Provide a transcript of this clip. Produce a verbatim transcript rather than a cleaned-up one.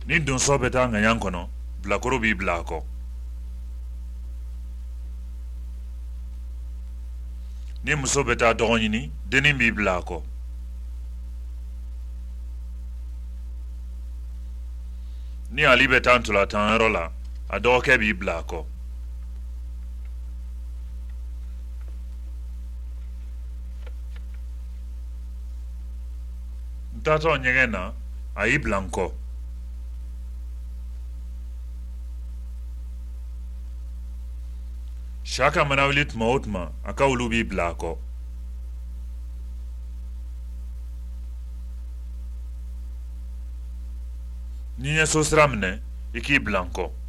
ni donso bɛ taa ŋaɲan kɔnɔ bilakoro b'i bila a kɔ ni muso bɛ taa dɔgɔ ɲini dennin b'i bila a kɔ ni ali bɛ taa ntolantan yɔrɔ la a dɔgɔkɛ b'i bila a kɔ n taatɔ ɲɛgɛn na a y'i bila n kɔ Shaka mana wuli tuma o tuma a ka wulu b'i bila a kɔ ni n ye so sira minɛ i k'i bila n kɔ